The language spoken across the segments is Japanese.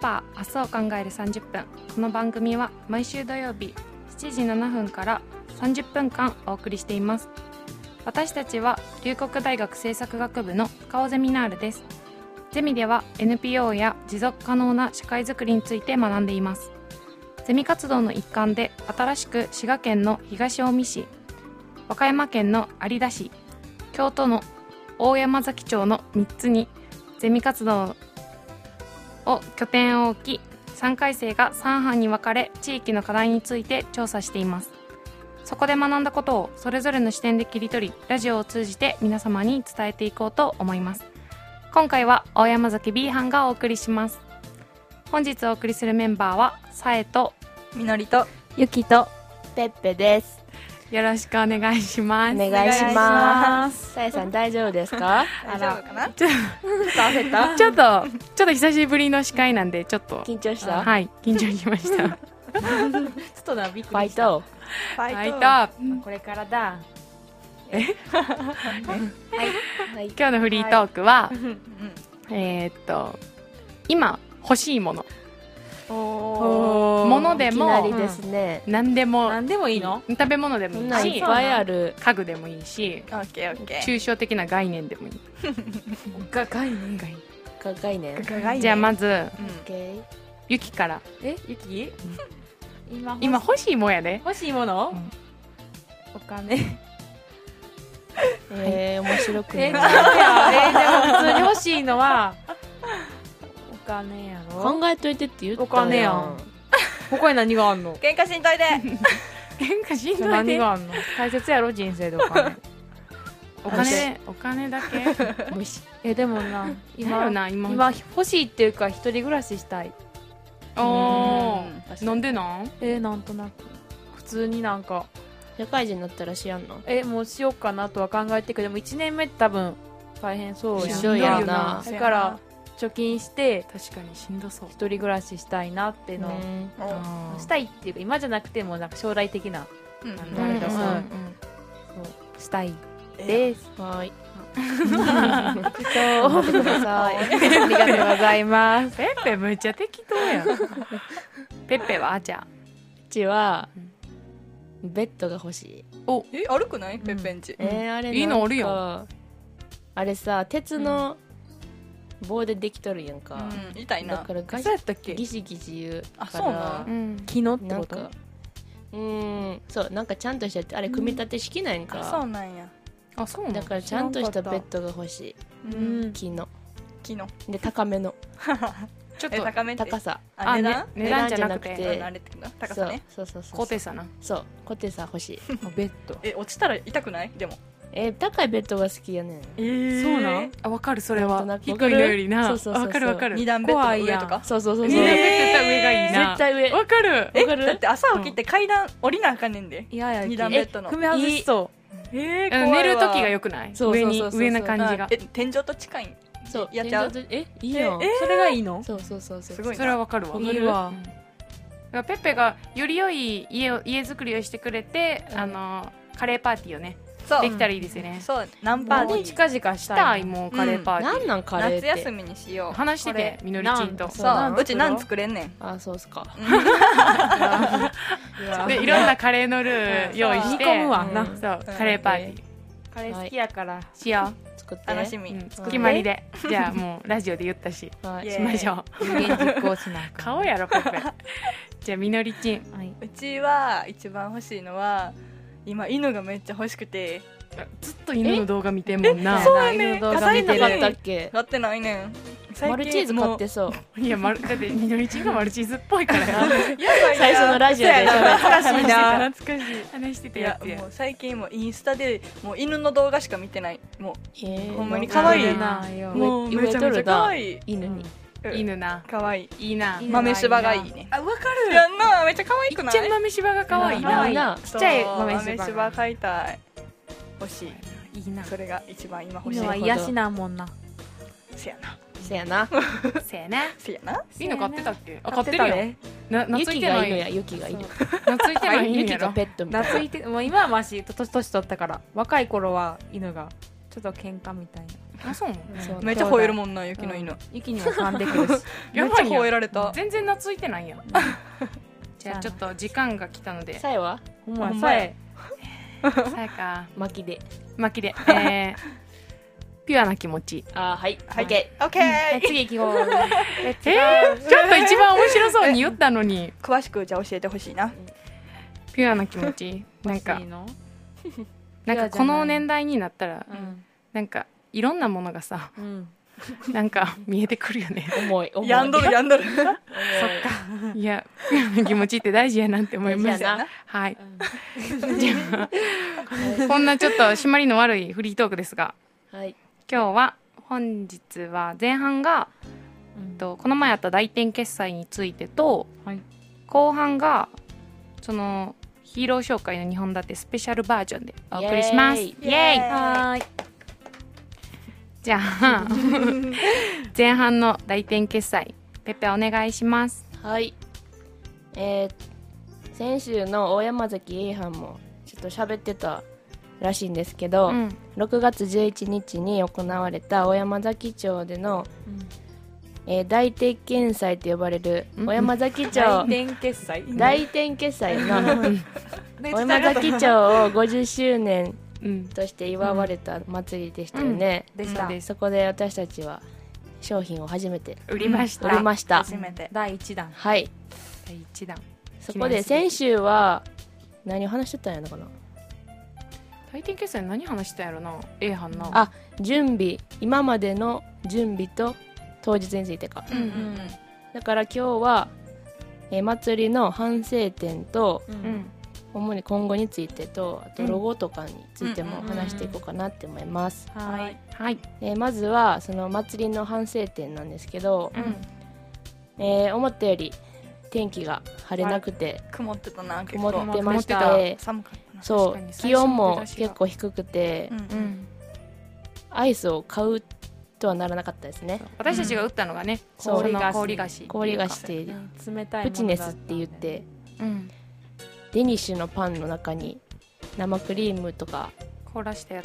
パー明日を考える30分。この番組は毎週土曜日7時7分から30分間お送りしています。私たちは龍谷大学政策学部の顔ゼミナールです。ゼミでは NPO や持続可能な社会づくりについて学んでいます。ゼミ活動の一環で新しく滋賀県の東近江市、和歌山県の有田市、京都の大山崎町の3つにゼミ活動を拠点を置き、3回生が3班に分かれ地域の課題について調査しています。そこで学んだことをそれぞれの視点で切り取り、ラジオを通じて皆様に伝えていこうと思います。今回は大山崎 B 班がお送りします。本日お送りするメンバーはさえとみのりとゆきとペッペです。 よろしくお願いします。 お願いします。さえさん大丈夫ですか？ 大丈夫かな？ ちょっ焦ったちょっと久しぶりの司会なんでちょっと緊張した？ はい、緊張しました。 ちょっとな、びっくりした。フはいとこれからだ。 はい、 はい、 今日のフリートークは、 はい今欲しいもの、 おものでもいきなりですね。 何でもいいの？ 食べ物でもそんなんいいいし、 っぱいある。 家具でもいいし、 オッケーオッケー。 抽象的な概念でもいい。 概念。 じゃあまずオッケー。 ゆきから。 ゆき？ 今欲しいもんやで。 欲しいもの？お金。面白くない。 でも普通に欲しいのはお金やろ。 考えといてって言ったお金やん。他に何があんの？ 喧嘩しんといて。 喧嘩しんどいで。 何があんの？大切やろ人生でお金。 お金だけ。 でもな、今欲しいっていうか一人暮らししたい。 なんでなん？ なんとなく普通になんか社会人になったらしやんの？ もうしようかなとは考えてるけど、でも1年目って多分大変そうやん。 一緒やな。 だから貯金して確かにしんどそう。 一人暮らししたいなっていうのをしたいっていうか、今じゃなくてもなんか将来的なあれださ、そうしたいです。 はい。 頑張ってください。ありがとうございます。 ペッペむっちゃ適当やん。ペッペはじゃあうちはベッドが欲しい。 歩くないペッペンチ。 あれいいのあるよ。 あれさ、鉄の棒でできとるやんか。 痛いな。 だからそうやったっけ？ ギシギシ言うから。 そうな。 木のってこと？ そう、なんかちゃんとした、あれ組み立て式なんか。 そうなんや。 そうなんだからちゃんとしたベッドが欲しい。木ので高めの。 ちょっと高めって高さ。 値段じゃなくて高さね。 そう高低差な。 そう、高低差欲しい。 ベッド落ちたら痛くない？でも高いベッドが好きやねん。 そうなん？わかる、それは。低いのよりな。わかる。 二段ベッドの上とか。 そう。 二段ベッドやったら上がいいな。 絶対上。 わかる。 だって朝起きて階段降りなあかんねんで。 いや二段ベッドの。 組み外しそう。 寝る時が良くない？上な感じが。 天井と近い。 そう、 やっちゃう。 いいよ。 それがいいの？ そう。 すごいな。 それはわかるわ。 いいわ。 ペッペがより良い家作りをしてくれて、カレーパーティーをねできたらいいですよね。 そう、ナンパーティー近々したい。 もうカレーパーティー。 なんカレーって夏休みにしよう。 話してて、みのりちんと。 そう、うちナン作れんねん。 そうっすか。 でいろんなカレーのルー用意して煮込むわな。 そう、カレーパーティー。 カレー好きやからしよう。 楽しみ。 決まりで。じゃあもうラジオで言ったし、しましょう。 有言実行しな。 顔やろペッペ。じゃあみのりちん。 うちは一番欲しいのは今犬がめっちゃ欲しくて。 ずっと犬の動画見てんもんな。 そうやね。 動画見てなかったっけ？ 買ってないねん。 マルチーズ買ってそう。 いや、だってみのりちんがマルチーズっぽいからや。 最初のラジオで懐かしいな。懐かしい。話してたやつや。 もう最近もインスタでもう犬の動画しか見てない。もうほんまに可可愛いな。 もうめちゃめちゃ可愛い。 犬に。 犬な。 可愛い。 いいな。 豆柴がいいね。 わかる。 やんな、めっちゃ可愛くない？ ちっちゃい豆柴が可愛いな。 ちっちゃい豆柴買いたい。欲しい。 いいな。 それが一番今欲しい。 犬は癒しなんもんな。 せやな。 せやな。犬飼ってたっけ？飼ってるよ。 ユキが犬や、ユキが犬。 懐いてない犬やろ。 ユキがペットみたいな。 懐いて、もう今はマシ、年取ったから。若い頃は犬がちょっと喧嘩みたいな。あ、そうめっちゃ吠えるもんな、雪の犬。 雪にも噛んでくるしめっちゃ吠えられた。 全然懐いてないやん。じゃあちょっと時間が来たので。 さえはほんまさえか巻きでピュアな気持ち。 はい、 オッケー。 次行きまーす。 ちょっと一番面白そうに言ったのに。 詳しくじゃあ教えてほしいな。 ピュアな気持ち。なんかこの年代になったらなんかいろんなものがさ、なんか見えてくるよね。 重いやんどるそっか。 いや、ピュアな気持ちって大事やなって思いました。はい。じゃあこんなちょっと締まりの悪いフリートークですが、今日は本日は前半がこの前あった大展決済についてと、後半がそのヒーロー紹介の2本立てスペシャルバージョンでお送りします。イエーイ。じゃあ前半の大展決済、ペペお願いします。 はい。先週の大山崎 A 班もちょっと喋ってたらしいんですけど、6月11日に行われた小山崎町での、大展決済と呼ばれる小山崎町大展決済の小山崎町を50周年として祝われた祭りでしたよね。そこで私たちは商品を初めて売りました。 初めて第1弾。 はい。 第1弾。 そこで先週は何を話してたんやのかな。 大展決済何話したやろな。A 班な。 準備、今までの準備と当日についてか。だから今日は、祭りの反省点と、主に今後についてと、あとロゴとかについても話していこうかなって思います。まずはその祭りの反省点なんですけど、思ったより天気が晴れなくて、 曇ってたな。 曇ってまして、 寒かったな。 そう、気温も結構低くて、アイスを買うとはならなかったですね。 私たちが打ったのがね、氷菓子って冷たいプチネスって言って、デニッシュのパンの中に生クリームとか凍らした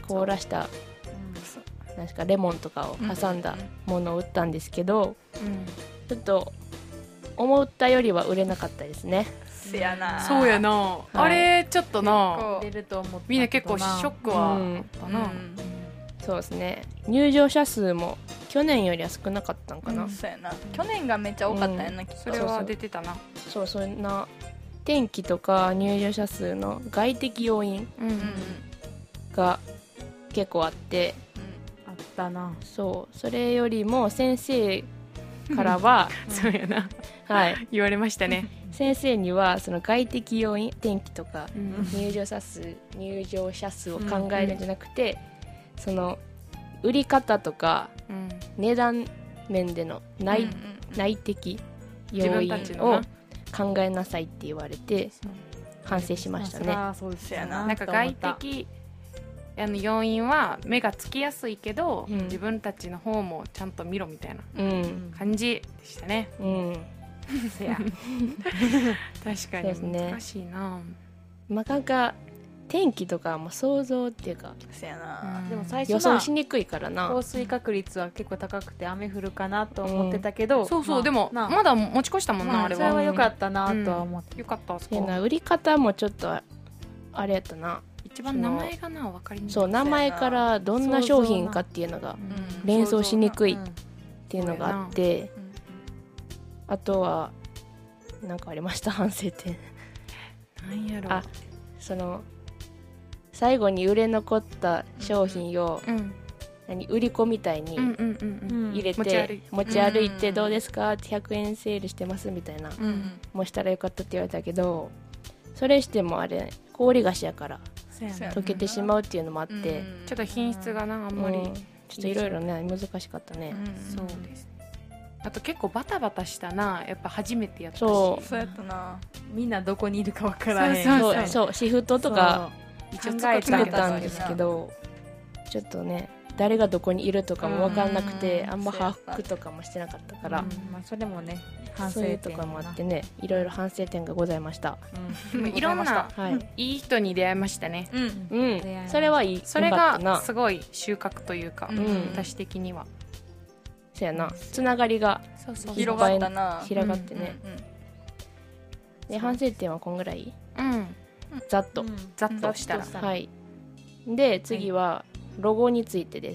なんかレモンとかを挟んだものを売ったんですけど、ちょっと思ったよりは売れなかったですね。 せやな。 そうやな。あれちょっとな、みんな結構ショックはあったな。 そうですね。入場者数も去年よりは少なかったんかな。 そうやな。去年がめっちゃ多かったやな。 それは出てたな。 そう、そんな天気とか入場者数の外的要因が結構あって、 あったな。 そう、それよりも先生からはそうやな、言われましたね。 先生にはその外的要因、天気とか入場者数を考えるんじゃなくて、その売り方とか値段面での内的要因を考えなさいって言われて反省しましたね。 そうですよな。 なんか外的要因は目がつきやすいけど、自分たちの方もちゃんと見ろみたいな感じでしたね。せや確かに難しいな。 なかなか天気とかも想像っていうか、 せやな。 でも最初予想しにくいからな。 降水確率は結構高くて雨降るかなと思ってたけど、 そうでもまだ持ち越したもんな。あれはそれは良かったなとは思って。 良かった。 売り方もちょっとあれやったな。 一番名前がな分かりにくい。 そう、名前からどんな商品かっていうのが連想しにくいっていうのがあって、あとは何かありました反省点。 なんやろ。 その最後に売れ残った商品を売り子みたいに入れて持ち歩いてどうですかって100円セールしてますみたいな、もしたらよかったって言われたけど、それしてもあれ氷菓子やから溶けてしまうっていうのもあって、 ちょっと品質がなあんまりちょっといろいろね難しかったね。 そうです。あと結構バタバタしたな。やっぱ初めてやったし。 そうやったな。 みんなどこにいるか分からへん。 そうシフトとか一応考えてたんですけど、ちょっとね誰がどこにいるとかも分かんなくて、あんま把握とかもしてなかったから、 まあ、それもね反省そういう点とかもあってね、いろいろ反省点がございました。 いろんなはいいい人に出会いましたね。 それはいい。 それよかったな。 がすごい収穫というか、私的にはそうやな、つながりが広がったな。 広がってね。で反省点はこんぐらい、ざっと、 ざっとしたら、 はい。で次はロゴについてです。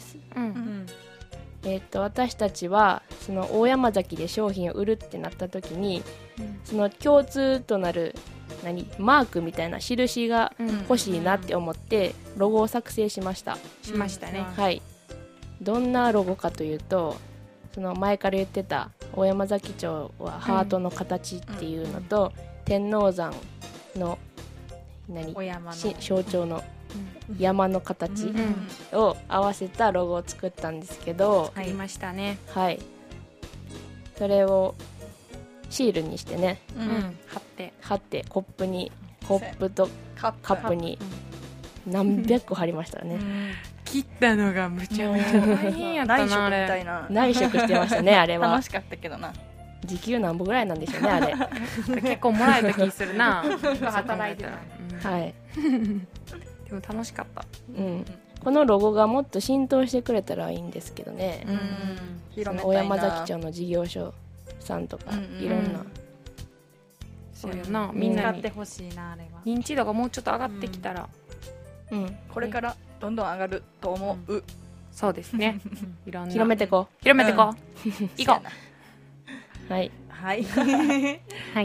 私たちはその大山崎で商品を売るってなった時に、その共通となるマークみたいな印が欲しいなって思ってロゴを作成しました。 しましたね。 はい。どんなロゴかというと、その前から言ってた大山崎町はハートの形っていうのと、天王山の象徴の山の形を合わせたロゴを作ったんですけど、 ありましたね。 はい。それをシールにしてね、貼ってコップとカップに何百個貼りましたね。 切ったのがむちゃむちゃ大変やったな。あれ内職みたいな。 内職してましたね、あれは。 楽しかったけどな。 時給何本ぐらいなんでしょうね、あれ。 結構もらえた気するな。 働いてた。 はい。 でも楽しかった。 このロゴがもっと浸透してくれたらいいんですけどね。大山崎町の事業所さんとかいろんな。 そうやな、みんなに使ってほしいな、あれは。 認知度がもうちょっと上がってきたら、 これからどんどん上がると思う。 そうですね。いろんな広めてこう。 広めてこう。行こう。はい。 はい。 はい。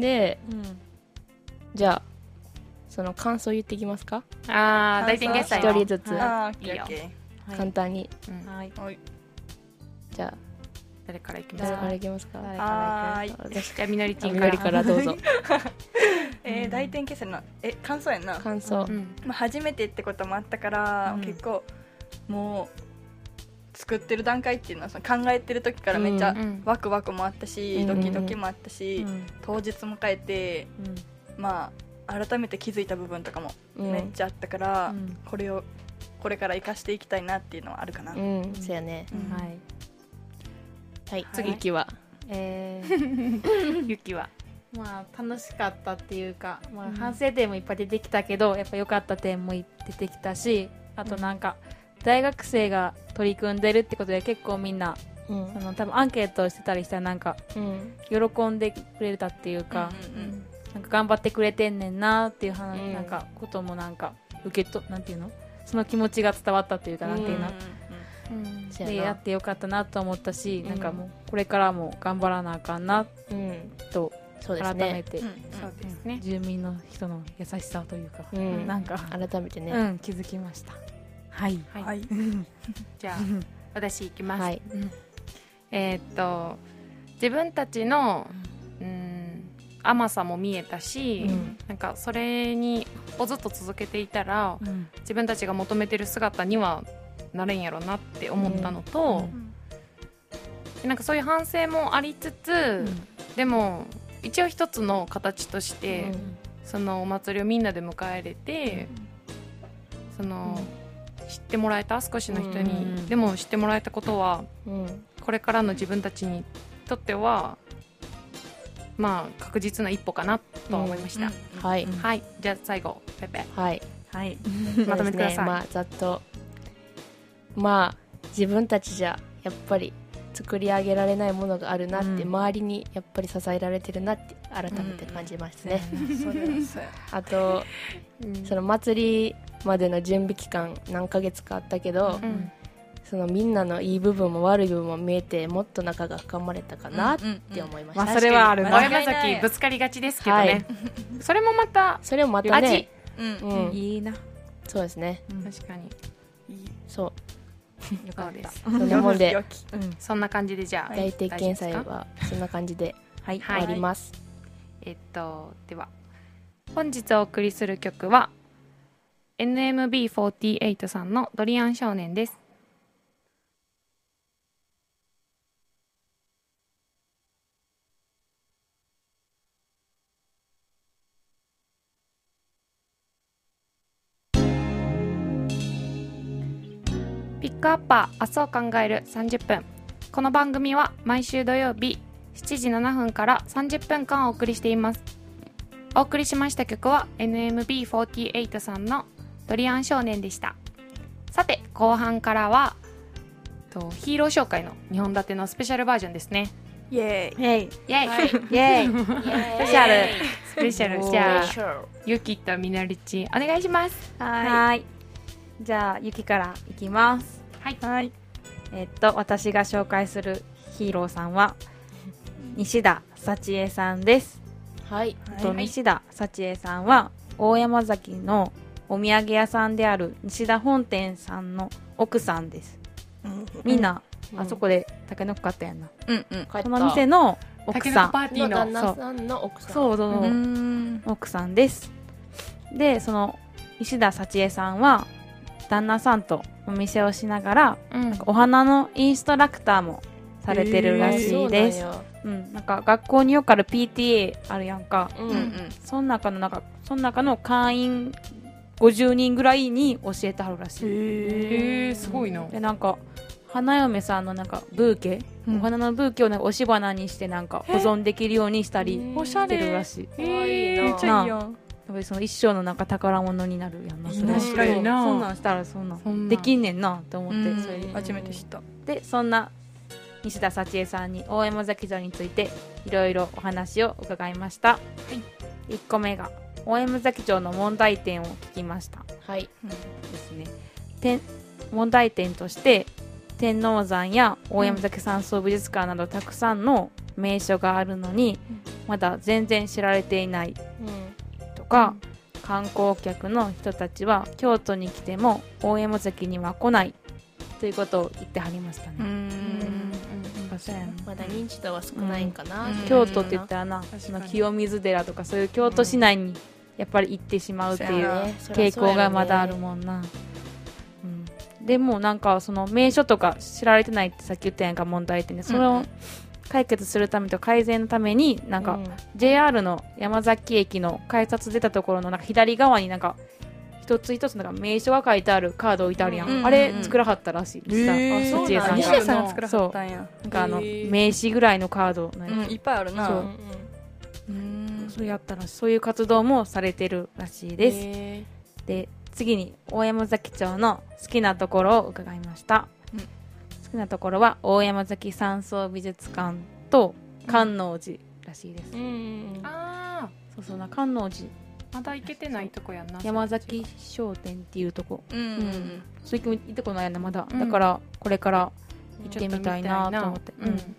で、じゃあその感想言っていきますか。 大店決済一人ずつ簡単に。じゃあ誰からいきますか。 誰からいきますか。 私じゃあみのりちんからどうぞ。 大店決済の感想やな。 感想。 初めてってこともあったから結構もう作ってる段階っていうのは考えてる時からめっちゃワクワクもあったし、ドキドキもあったし、当日迎えてまあ改めて気づいた部分とかもめっちゃあったから、これから生かしていきたいなっていうのはあるかな。 そうやね。はい。次ゆきは。 ゆきは。 まあ楽しかったっていうか、まあ反省点もいっぱい出てきたけど、やっぱ良かった点も出てきたし、あとなんか。大学生が取り組んでるってことで結構みんな、多分アンケートしてたりしたらなんか、喜んでくれたっていうか、なんか頑張ってくれてんねんなっていう話、なんかこともなんかなんていうの、その気持ちが伝わったっていうか、なんていうの、でやってよかったなと思ったし、なんかもうこれからも頑張らなあかんなと改めて、住民の人の優しさというか、なんか改めてね、 気づきました。はい、 じゃあ私いきます。自分たちの甘さも見えたし、なんかそれをずっと続けていたら、自分たちが求めてる姿にはなれんやろなって思ったのと、なんかそういう反省もありつつ、でも一応一つの形として、そのお祭りをみんなで迎えれて、その知ってもらえた、少しの人にでも知ってもらえたことは、これからの自分たちにとってはまあ確実な一歩かなと思いました。 はい、 じゃあ最後ペペ、 まとめてください。まあざっと、まあ自分たちじゃやっぱり作り上げられないものがあるなって、周りにやっぱり支えられてるなって改めて感じましたね。あと、その祭りまでの準備期間何ヶ月かあったけど、そのみんなのいい部分も悪い部分も見えて、もっと仲が深まれたかなって思いました。 それはあるな。大山崎ぶつかりがちですけどね、それもまたね、 いいな。 そうですね、 確かにそうよかった。 そんなもんで、 そんな感じで、じゃあ大鉄検査はそんな感じで終わります。 では本日お送りする曲は NMB48 さんのドリアン少年です。ピピックアッパー明日を考える30分。この番組は毎週土曜日7時7分から30分間お送りしています。お送りしました曲は NMB48 さんのドリアン少年でした。さて後半からはヒーロー紹介の2本立てのスペシャルバージョンですね。 イエーイイェイイエイ、 はいイェイスペシャルスペシャル。じゃあゆきとみなりちお願いします。 はいじゃあゆきからいきます。 はい私が紹介するヒーローさんは西田幸恵さんです。 はい。 西田幸恵さんは大山崎のお土産屋さんである西田本店さんの奥さんです。みんな、あそこでタケノコ買ったやんな。この店の奥さんパーティーの旦那さんの奥さん。 そう奥さんです。でその西田幸恵さんは旦那さんとお店をしながら、なんかお花のインストラクターもされてるらしいです。なんか学校によくある PTA あるやんか。その中の会員50人ぐらいに教えてはるらしい。 すごいな。 でなんか花嫁さんのなんかブーケ、お花のブーケをなんか押し花にしてなんか保存できるようにしたりしてるらしい。 めっちゃいいやん。 やっぱりその一生のなんか宝物になるやんな。 確かにな。 そんなんしたらそんなんできんねんなって思って、それで初めて知った。 でそんな西田幸恵さんに大山崎城についていろいろお話を伺いました。1個目が大山崎城の問題点を聞きました。 はいですね。問題点として天王山や大山崎山荘美術館などたくさんの名所があるのに、まだ全然知られていないとか、観光客の人たちは京都に来ても大山崎には来ないということを言ってはりましたね。 まだ認知度は少ないんかな。 京都って言ったらな、その清水寺とかそういう京都市内にやっぱり行ってしまうっていう傾向がまだあるもんな。でもなんかその名所とか知られてないってさっき言ったやんか、問題点でそれを解決するためと改善のためになんか JR の山崎駅の改札出たところのなんか左側になんか一つ一つなんか名所が書いてあるカード置いてあるやん、あれ作らはったらしい。 西田さんが作らはったんや。 なんか名刺ぐらいのカードいっぱいあるな。 そうやったらそういう活動もされてるらしいです。で次に大山崎町の好きなところを伺いました。好きなところは大山崎山荘美術館と観音寺らしいです。そうな、観音寺まだ行けてないとこやな。 山崎商店っていうとこ、そういう行ったことないやなまだ、だからこれから行ってみたいなと思って。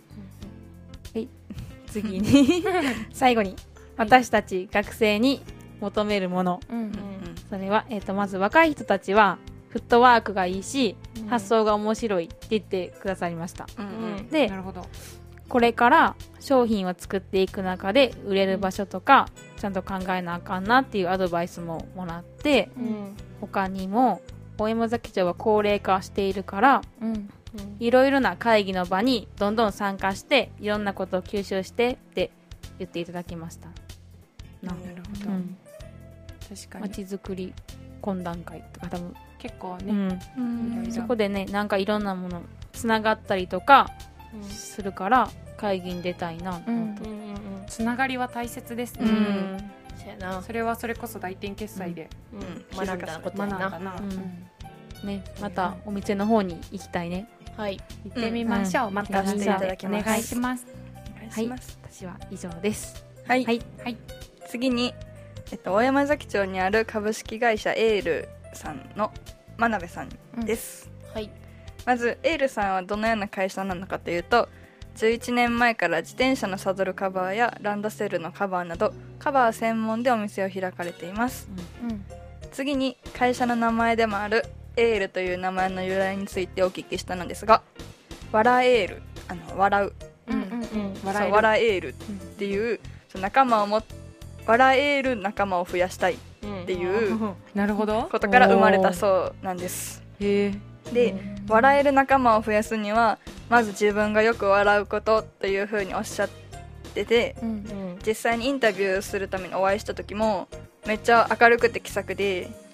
次に最後に私たち学生に求めるもの、それは、まず若い人たちはフットワークがいいし、発想が面白いって言ってくださりました。でなるほど。 これから商品を作っていく中で売れる場所とかちゃんと考えなあかんなっていうアドバイスももらって、他にも大山崎町は高齢化しているから、いろいろな会議の場にどんどん参加していろんなことを吸収してって言っていただきました。 なるほど、確かに街づくり懇談会とか多分結構ね、 そこでねなんかいろんなものつながったりとかするから会議に出たいなと思って、 つながりは大切ですね。それはそれこそ大店決済で学んだことやな。 ね、またお店の方に行きたいね。 はい、 行ってみましょう。またお願いします。 はい、私は以上です。 はい、次に大山崎町にある株式会社エールさんの真鍋さんです。まずエールさんはどのような会社なのかというと、11年前から自転車のサドルカバーやランドセルのカバーなどカバー専門でお店を開かれています。次に会社の名前でもあるエールという名前の由来についてお聞きしたのですが、笑エール、笑う、笑エールっていう仲間を笑える仲間を増やしたいっていうことから生まれたそうなんです。で、笑える仲間を増やすにはまず自分がよく笑うことというふうにおっしゃってて、実際にインタビューするためにお会いした時もめっちゃ明るくて気さくで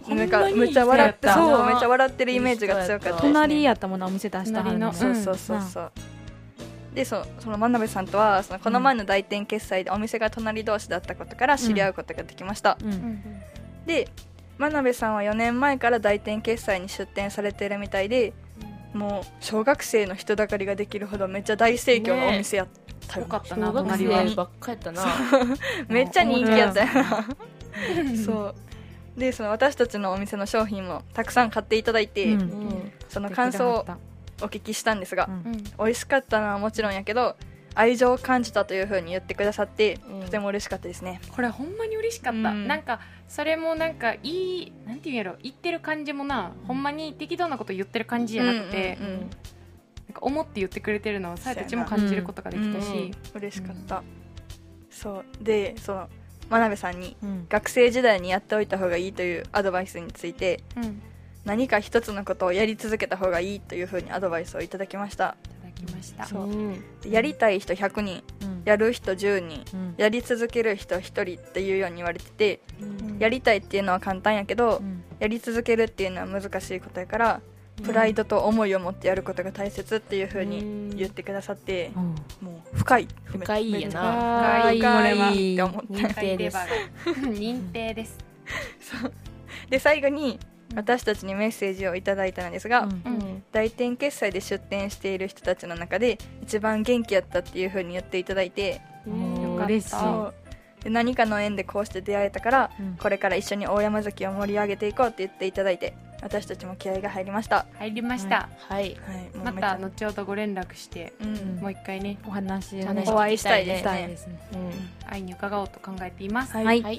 なんかめっちゃ笑ってそうめっちゃ笑ってるイメージが強かったですね。 隣やったもんな、お店出したはるの。 そうそうそうそう。でその真鍋さんとはこの前の来店決済でお店が隣同士だったことから知り合うことができました。で真鍋さんは4年前から来店決済に出店されているみたいで、もう小学生の人だかりができるほどめっちゃ大盛況のお店やったよ、 よかったな。小学生ばっかやったな。 めっちゃ人気やったよな。そうで私たちのお店の商品もたくさん買っていただいて、その感想をお聞きしたんですが、美味しかったのはもちろんやけど愛情を感じたという風に言ってくださって、とても嬉しかったですね。 これほんまに嬉しかった、なんかそれもなんかいいなんていうんやろ、言ってる感じもな、ほんまに適当なこと言ってる感じじゃなくて、なんか思って言ってくれてるのをさやたちも感じることができたし、 嬉しかった。そうで真鍋さんに学生時代にやっておいた方がいいというアドバイスについて、何か一つのことをやり続けた方がいいというふうにアドバイスをいただきました。やりたい人100人、やる人10人、やり続ける人1人っていうように言われてて、やりたいっていうのは簡単やけど、やり続けるっていうのは難しいことやから、プライドと思いを持ってやることが大切っていうふうに言ってくださって、もう深いやな。 深いって思って認定です。 認定です。 そうで最後に私たちにメッセージをいただいたのですが、来店決済で出店している人たちの中で一番元気やったっていう風に言っていただいて、 嬉しい。 で何かの縁でこうして出会えたから、これから一緒に大山崎を盛り上げていこうって言っていただいて、私たちも気合が入りました。 はい、また後ほどご連絡して、もう一回ねお話お会いしたいですね。 会いに伺おうと考えています。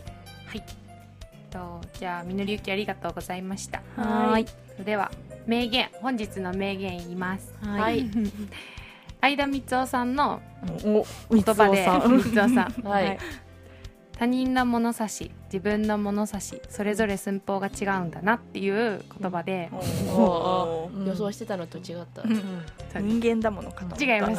じゃあみのりゆきありがとうございました。では名言、本日の名言言います。相田光夫さんの言葉で、光夫さん、他人の物差し、自分の物差し、それぞれ寸法が違うんだなっていう言葉で、 予想してたのと違った。 人間だものかと。 違います。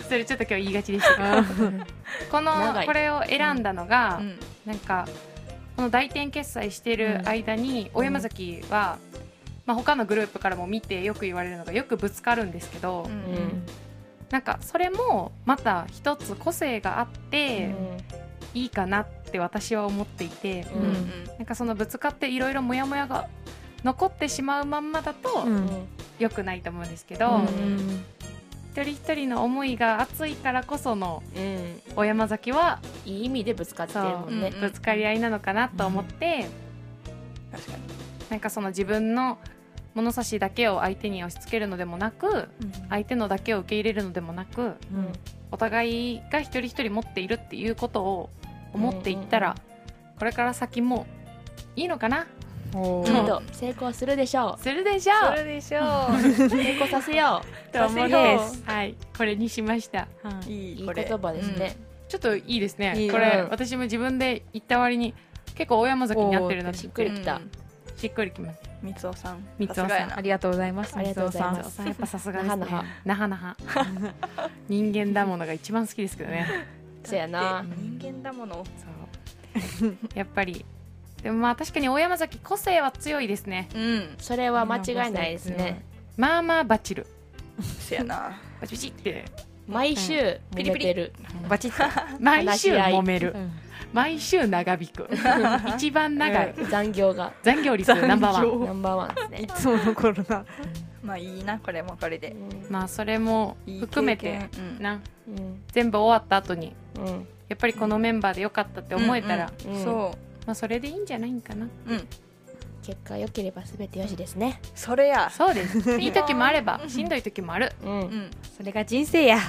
それちょっと今日言いがちでしたけど、これを選んだのが、なんかこの代店決済している間に、大山崎は、他のグループからも見てよく言われるのが、よくぶつかるんですけど、なんかそれもまた一つ個性があっていいかなって私は思っていて、なんかそのぶつかっていろいろモヤモヤが残ってしまうまんまだと良くないと思うんですけど、一人一人の思いが熱いからこその、大山崎はいい意味でぶつかってるもんね。 ぶつかり合いなのかなと思って、 確かになんかその自分の物差しだけを相手に押し付けるのでもなく、相手のだけを受け入れるのでもなく、お互いが一人一人持っているっていうことを思っていったら、これから先もいいのかな。 きっと成功するでしょう。 するでしょう。 成功させようと思います。はい、これにしました。 いい言葉ですね。 ちょっといいですね。これ私も自分で言った割に結構大山崎に合ってるな。 しっくりきた。 しっくりきます。 三尾さん、 ありがとうございます。 ありがとうございます。 やっぱさすがですね。なはなは。人間だものが一番好きですけどね。 そうやな。 人間だもの。 そう。やっぱり。でも確かに大山崎個性は強いですね。 それは間違いないですね。 まあまあバチル。 せやな。 バチバチって。 毎週揉めてる。 バチッ。毎週揉める。毎週長引く。一番長い。 残業率ナンバーワンですね。 いつもの頃な。 まあいいな、これもこれで。 まあそれも含めてな、全部終わった後にやっぱりこのメンバーでよかったって思えたら、まあそれでいいんじゃないんかな。 結果良ければ全てよしですね。 それや。 そうです。いい時もあればしんどい時もある。 それが人生や。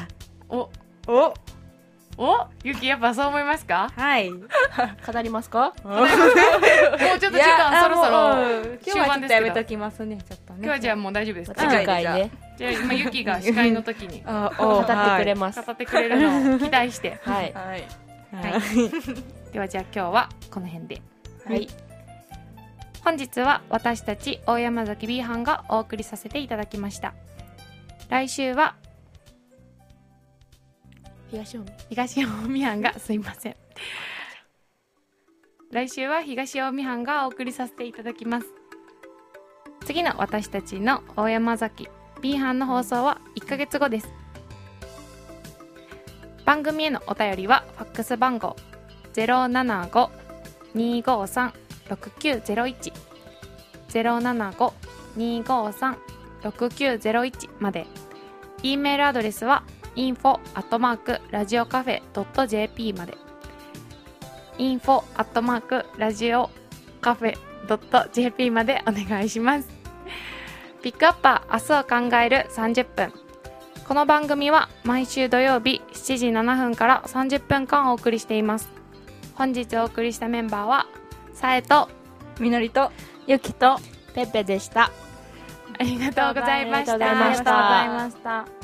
ゆきやっぱそう思いますか？ はい。 語りますか？ もうちょっと時間そろそろ終盤ですけど。 やめときますね。ちょっとね。 今日はじゃあもう大丈夫ですか？ 次回ね。 じゃあ今ゆきが司会の時に語ってくれます。 語ってくれるのを期待して。 はい。 ではじゃあ今日はこの辺で。 はい。 本日は私たち大山崎 B 班がお送りさせていただきました。来週は東近江班がすいません。 来週は東近江班がお送りさせていただきます。次の私たちの大山崎 B 班の放送は1ヶ月後です。番組へのお便りはファックス番号 075-253-6901 075-253-6901 まで。 E メールアドレスは info@radiocafe.jp まで。 info@radiocafe.jp までお願いします。ピックアップは明日を考える30分。この番組は毎週土曜日7時7分から30分間お送りしています。本日お送りしたメンバーはさえとみのりとゆきとペペでした。 ありがとうございました。 ありがとうございました。 ありがとうございました。